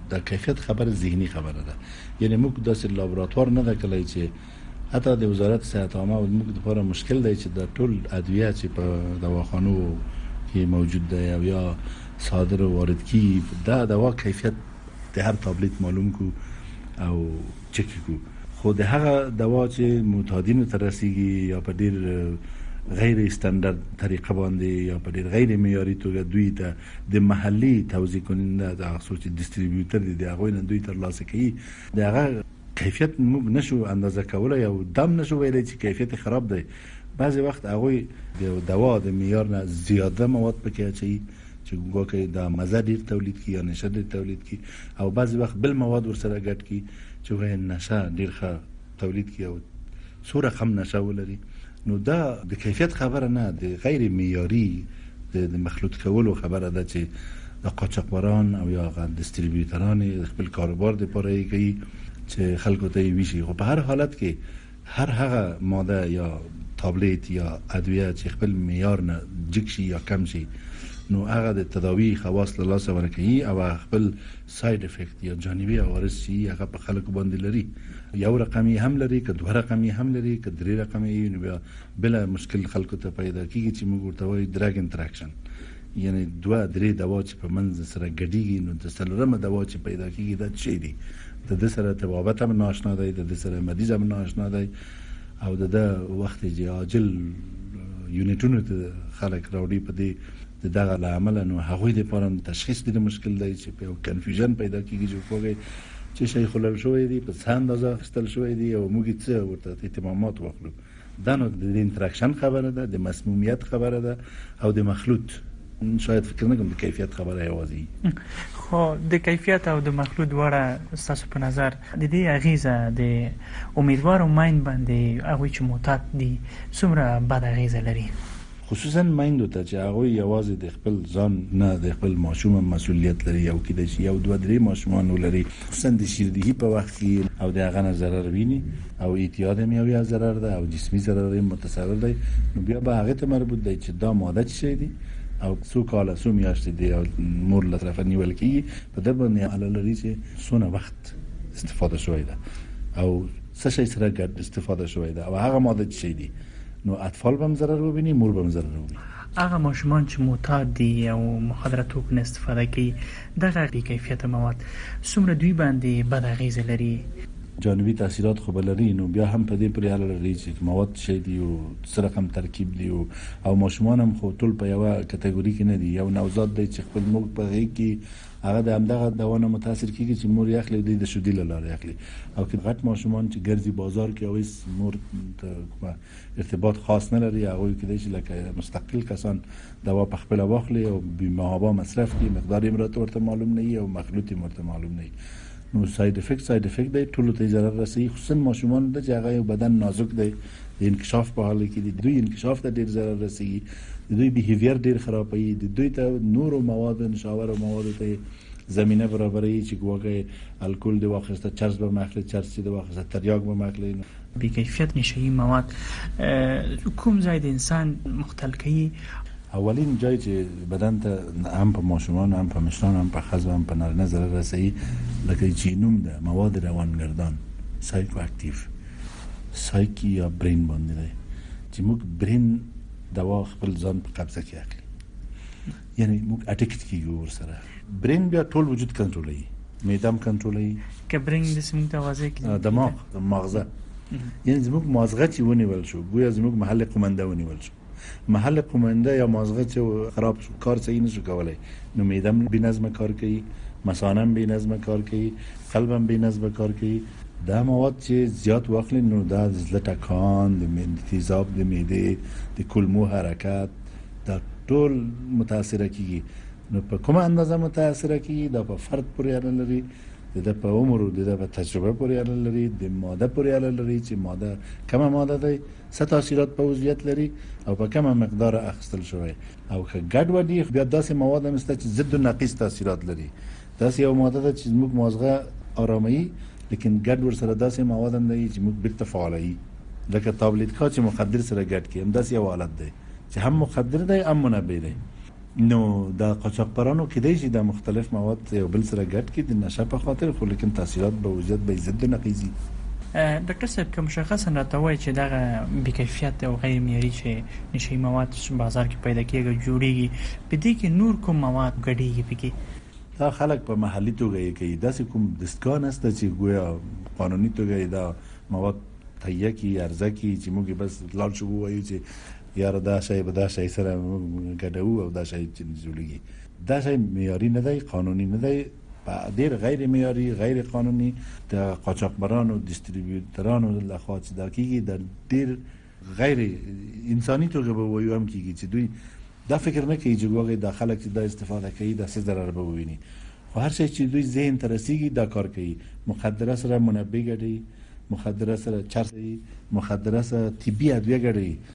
د کیفیت خبره ذهني خبره ده. یعنی موږ داسې لابراتوار نه ده کلی چې حتی د وزارت صحت عامه موږ لپاره مشکل دی چې د ټول ادویه چې په دواخانو کې موجود ده او یا صادر و وارد کی دا دوا کیفیت د هر تابلت معلوم کو او چک کو. خو د هغه دوا چې معتادینو ته رسیږي یا په ډیر غیر استاندارد طریقه باندې یا په ډیر غیر معیاري توګه دوی ته د محلي توزیع کننده د هغه چې ډیسټریبیوټر دي د هغه نه دوی تر لاسه کوي د هغه کیفیت موږ نشو اندازه کولای او دم نشو ویلای چې کیفیت خراب دی. بعضی وخت هغه د دوا د معیار نه زیاده مواد پکې اچي چې ګوګه د مزه ډیر تولید کی یا نشه ډیر تولید کی او بعضی وخت بل مواد ورسره ګډ کی چې وای نشه ډیر ښه تولید کی او سوره کم نشه ولري. نو دا د کیفیت خبره نه د غیر معیاري د مخلوط کولو خبره ده چې د قاچاقبران او یا ډیسټریبیوټران خپل کاروبار د پاره کوي چې خلکو ته ویشي. خو په هر حالت کې هر هغه ماده یا تابلت یا ادویه چې خپل معیار نه جګ شي یا کم شي نو هغه د تداوی خواص له لاسه ورکوي او خپل ساید افیکټ یا جانبي عوارض شي هغه په خلکو باندې لري. یو رقمي هم لري که دوه رقمي هم لري که درې رقمي نو بیا بل مشکل خلکو ته پیدا کیږي چې موږ ورته وایي ډرګ انټراکشن یعنی دوه درې دوا چې په منځ سره ګډیږي نو د څلورمه دوا چې پیدا کیږي دا څه دی د سره تبابت هم ناشنا دی د سره مریض هم ناشنا دی او د وخت چې عاجل یونټونو ته خلک راوړي په دې دغه عمل نو هغوی د پاره تشخیص د مشکل دی چې په کنفیوژن پیدا کیږي چې کوګي چې شي خلل شوې دي په څه اندازه خستل شوې دي او موږ څه ورته اهتمامات وکړو. دا نو د انټراکشن خبره ده د مسمومیت خبره ده او د مخلوط شاید فکر نه کوم د کیفیت خبره یوازې. خو د کیفیت او د مخلوط وړه تاسو په نظر د دې اغیزه د امیدوارو ماین باندې هغه چې معتاد دي څومره بد اغیزه لري خصوصا مایندو ته چې هغه یوازې د خپل ځان نه د خپل ماشوم مسؤلیت لري او کې د یو دوه درې ماشومان ولري خصوصا د شیردهی په وخت کې او د هغه نه ضرر ویني او اعتیاد هم یو ضرر ده او جسمی ضرر هم متصور دی نو بیا به هغه ته مربوط دی چې دا ماده چي دي او څو کاله څو میاشتې دی او مور له طرفه نیول کیږي په دې باندې علاوه لري چې څونه وخت استفاده شوی ده او څه شي سره ګډ استفاده شوی ده او هغه ماده چي دي نو اطفال هم ضرر وبیني مور هم ضرر وبیني. هغه ماشومان چې معتاد دي او مخدره توکو استفاده کوي دغه بې کیفیت مواد څومره دوی باندې بد اغیزه لري جانبي تاثیرات خو بلري نو بیا هم په دې پرې اړه لري چې مواد شي دي او سره کم ترکیب دي او ماشومان هم خو ټول په یو کټګوري کې نه دي. یو نوزاد دی چې خپل موږ په هغه کې هغه د همدغه دوانه متاثر کیږي چې مور یې اخلي د شودي لاله اخلي او کې غټ ماشومان چې ګرځي بازار کې اوس مور ته ارتباط خاص نه لري هغه کې چې لکه مستقل کسان دوا په خپل واخلي او بیمه مصرف کی مقدار امرات ورته معلوم نه او مخلوطي مرته معلوم نه نو ساید افیکټ دی ټول ته ضرر رسي خصوصا ماشومان د هغه بدن نازک دی د انکشاف په حال کې د دوی انکشاف ته ډیر ضرر رسي د دوی بیهیویر ډیر خرابوي د دوی ته نور مواد نشاور او مواد ته زمينه برابري چې ګوګه الکول د واخسته چرس به مخله چرس د واخسته تریاک به مخله بی کیفیت نشئی مواد کوم ځای د انسان مختل کوي اولین جای چې بدن ته هم په ماشومان هم په مشران هم په خزو هم په نارینه ضرر رسي لکه جینوم ده مواد روانگردان سایکو اکټیو سایکی یا برین باندې دی چې موږ برین دوا خپل ځان په قبضه کې اخلي یعنی موږ اټیکټ کیږو ورسره برین بیا ټول وجود کنټرولوي میدم کنټرولوي که برین د سیمه توازی کې دماغ مغزه یعنی زموږ مازغه چې ونیول شو گویا زموږ محل قومنده ونیول شو محل قومنده یا مازغه چې خراب شو کار صحیح نشو کولای نو میدم بی نظم کار کوي مثانم بی نظم کار کوي قلبم بی نظم کار کوي دا مواد چې زیات واخلي نو دا زړه ټکان د تیزاب د معده د کولمو حرکت دا ټول متاثر کیږي نو په کومه اندازه متاثر کیږي دا په فرد پورې اړه لري د په عمر او د په تجربه پورې اړه لري د ماده پورې اړه لري چې ماده کومه ماده ده څه تاثیرات په وضعیت لري او په کومه مقدار اخستل شوی او که ګډ وډي بیا داسې مواد هم ست چې ضد او ناقص تاثیرات لري داسې یو ماده ده چې موږ مازغه آرامي لیکن ګډ ور سره داسې مواد هم دی چې موږ بیرته فعالي لکه تابلت کا چې مخدر سره ګډ کی هم داسې یو حالت دی چې هم مخدر دی هم منبه دی نو د قاچاقبرانو کېدای شي د مختلف مواد یو بل سره ګډ کړي د نشه په خاطر، خو لیکن تاثیرات به وجود به ضد نقیزي. ډاکټر صاحب کوم مشخصا راته وایي چې دغه بې کیفیت او غیر معیاري چې نشي مواد بازار کې پیدا کېږي جوړیږي، په دې کې نور کوم مواد ګډېږي پکې؟ دا خلک په محلي توګه یې کوي، داسې کوم دستګاه نشته چې ګویا قانوني توګه دا مواد تهیه کړي عرضه کړي چې موږ بس لاړ شو ووایو چې یاره دا شی به دا شی سره ګډوو او دا شی چې جوړیږي. دا شی معیاري نه دی، قانوني نه دی، ډېر غیر معیاري غیر قانوني د قاچاقبرانو ډیسټریبیوټرانو لخوا چې دا کېږي د ډېر غیر انساني توګه به وایو هم کېږي چې دوی دا فکر نه کوي چې ګویا دا خلک چې دا استفاده کوي دا څه ضرر به وویني، خو هر شی چې دوی ذهن ته رسیږي دا کار کوي. مخدره سره منبه ګډوي، مخدره سره چرس، مخدره سره طبي ادویه ګډوي.